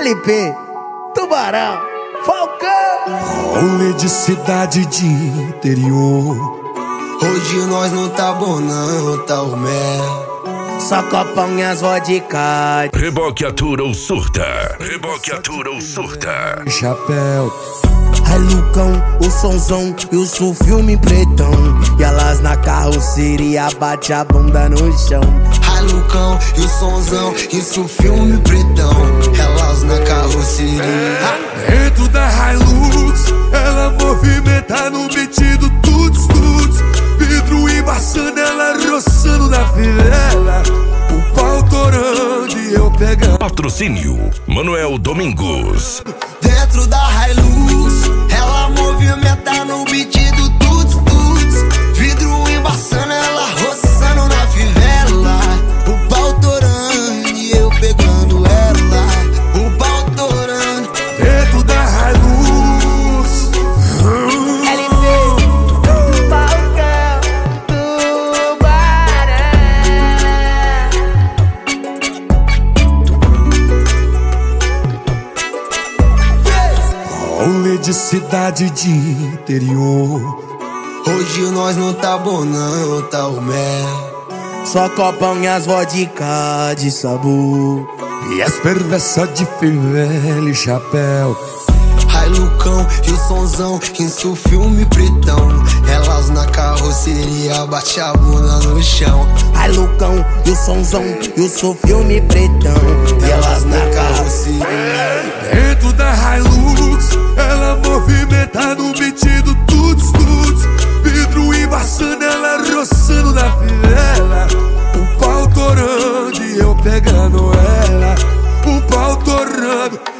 LP, Tubarão, Falcão. Rolê de cidade de interior. Hoje nós não tá bom não, tá o mel. Só copão e as vodka. Reboque atura ou surta. Reboque atura ou surta. Chapéu. Ai Lucão, o sonzão e o filme pretão. E elas na carroceria bate a bunda no chão. Ai Lucão e o sonzão, isso filme pretão. Elas na carroceria. Dentro da Hilux, ela movimenta no beat do tuts tuts. Vidro embaçando, ela roçando na fivela. O pau torando e eu pegando. Patrocínio Manuel Domingos. Dentro da Hilux, ela movimenta no beat do tuts tuts. Vidro embaçando, ela roçando na fivela. O pau torando e eu pegando ela. O pau torando. Dentro da Hilux. LP, Falcão, Tubarão. Rolê de cidade de interior. Hoje nós não tá bom não, tá o mel. Só copão e as vodka de sabor. E as perversas de fivela e chapéu. Ai Lucão e o sonzão, isso filme pretão. Elas na carroceria bate a bunda no chão. Ai Lucão e o sonzão e o filme pretão. E elas na carroceria. Dentro da Hilux, ela movimenta no beat do tuts tuts. Vidro embaçando, ela roçando na fivela. O pau torando e eu pegando ela. O pau torando